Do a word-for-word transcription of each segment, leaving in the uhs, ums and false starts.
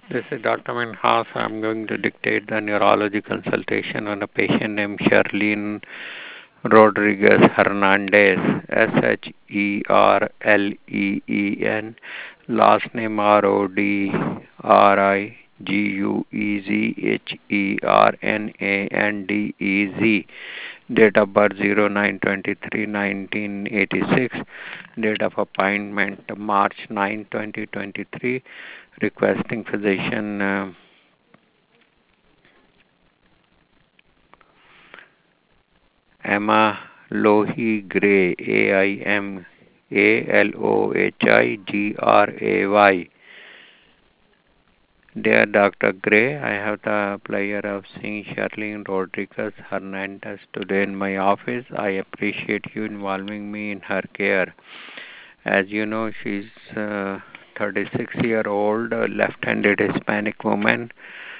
This is Doctor Minhas. I'm going to dictate the neurology consultation on a patient named Sherlyn Rodriguez Hernandez, S H E R L E E N, last name R O D R I G U E Z H E R N A N D E Z, date of birth zero nine twenty-three nineteen eighty-six, date of appointment March ninth twenty twenty-three, requesting physician uh, Emma Lohi Gray, A I M A L O H I G R A Y. Dear Doctor Gray, I have the pleasure of seeing Sherlyn Rodriguez Hernandez today in my office. I appreciate you involving me in her care. As you know, she's a thirty-six year old left-handed Hispanic woman.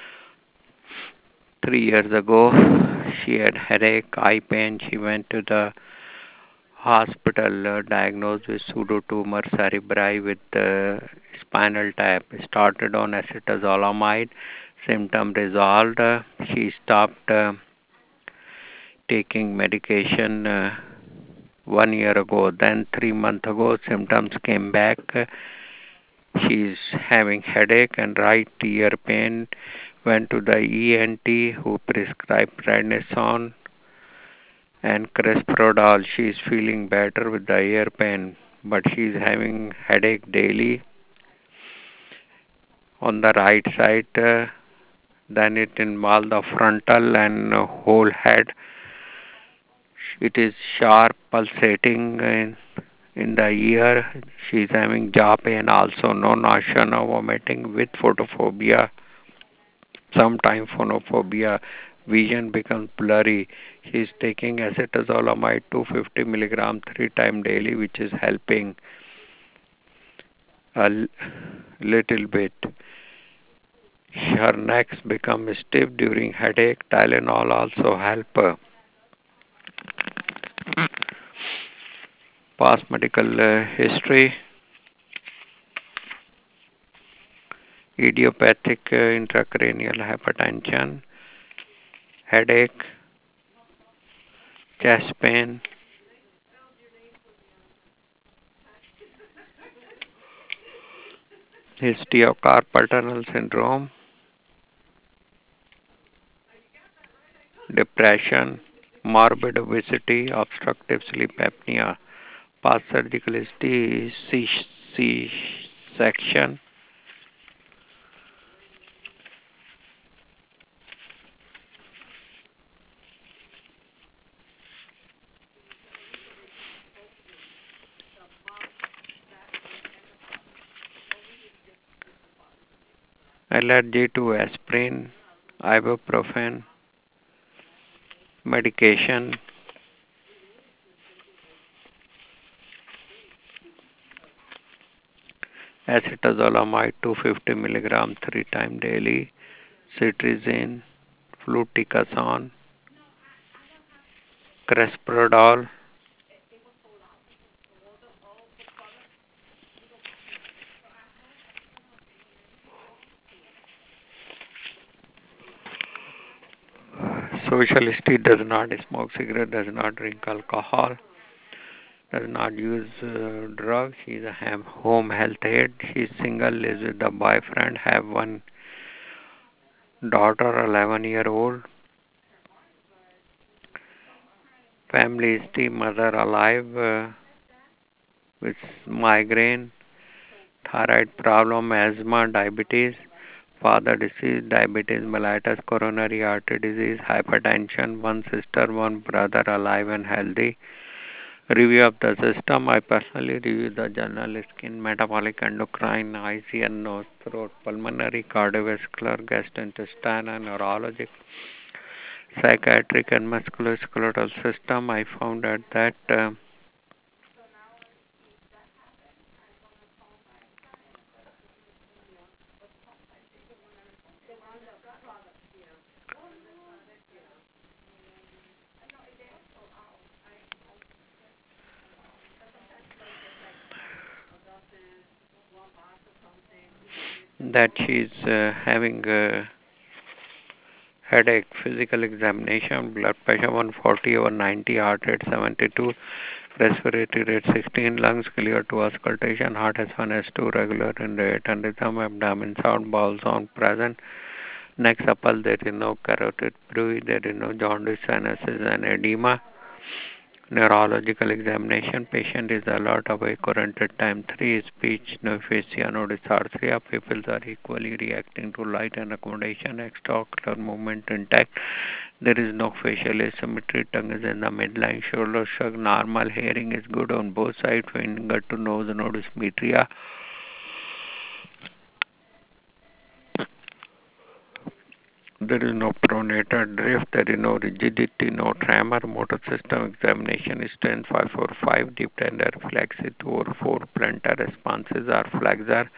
Three years ago, she had headache, eye pain. She went to the hospital uh, diagnosed with pseudotumor cerebri with uh, spinal tap. Started on acetazolamide. Symptom resolved. Uh, she stopped uh, taking medication uh, one year ago. Then three months ago, symptoms came back. Uh, she's having headache and right ear pain. Went to the E N T who prescribed prednisone and Cresprodol. She's feeling better with the ear pain, but she's having headache daily on the right side. Uh, then it involves the frontal and uh, whole head. It is sharp pulsating in, in the ear. She's having jaw pain also, no nausea, no vomiting with photophobia. Sometimes phonophobia, vision becomes blurry. She's taking acetazolamide two hundred fifty milligram three times daily, which is helping a l- little bit. Her necks become stiff during headache. Tylenol also help. her. Past medical uh, history, idiopathic uh, intracranial hypertension, headache, chest pain, history of carpal tunnel syndrome, depression, morbid obesity, obstructive sleep apnea. Past surgical history is C C-section, allergy to aspirin, ibuprofen, medication, acetazolamide two hundred fifty milligram three times daily, cetirizine, fluticasone, cresprodol, social history, does not smoke cigarette, does not drink alcohol, does not use uh, drugs. She's a ham- home health aide. She's single, lives with a boyfriend, have one daughter, eleven year old. Family history, mother alive uh, with migraine, thyroid problem, asthma, diabetes. Father disease, diabetes mellitus, coronary artery disease, hypertension, one sister, one brother alive and healthy. Review of the system. I personally review the journal skin, metabolic, endocrine, eye, ear, nose, throat, pulmonary, cardiovascular, gastrointestinal, and neurologic, psychiatric, and musculoskeletal system. I found out that uh, that she's uh, having a headache, physical examination, blood pressure one forty over ninety, heart rate seventy-two, respiratory rate sixteen, lungs clear to auscultation, heart S one, S two, regular in rate and rhythm, abdomen sound, bowel sound present. Next supple, there is no carotid bruit, there is no jaundice, sinuses and edema. Neurological examination, patient is alert, awake, current at time three, speech, no aphasia, no dysarthria, pupils are equally reacting to light and accommodation, extraocular movement intact, there is no facial asymmetry, tongue is in the midline, shoulder shrug, normal, hearing is good on both sides, finger to nose, no dysmetria. There is no pronator drift, there is no rigidity, no tremor, motor system examination is ten five four five, deep tender flexi two or four, plantar responses are flexor.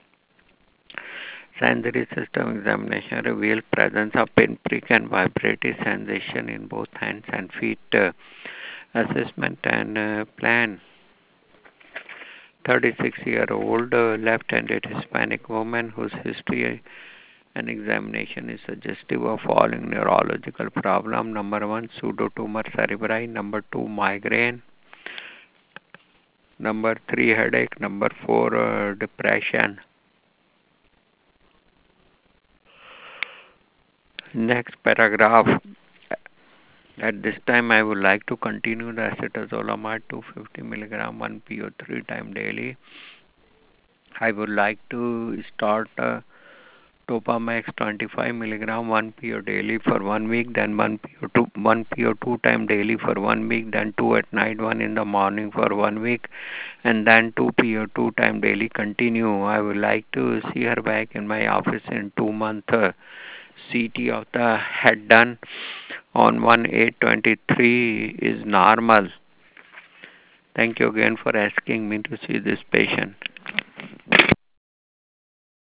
Sensory system examination reveals presence of pinprick and vibratory sensation in both hands and feet. Uh, assessment and uh, plan. thirty-six year old uh, left-handed Hispanic woman whose history an examination is suggestive of following neurological problem. Number one, pseudotumor cerebri. Number two, migraine. Number three, headache. Number four, uh, depression. Next paragraph. At this time, I would like to continue the acetazolamide two hundred fifty milligram one P O three time daily. I would like to start uh, Topamax twenty-five milligram one P O daily for one week, then one P O two, one P O two time daily for one week, then two at night, one in the morning for one week, and then two P O two time daily continue. I would like to see her back in my office in two months. Uh, C T of the head done on one eight twenty-three is normal. Thank you again for asking me to see this patient.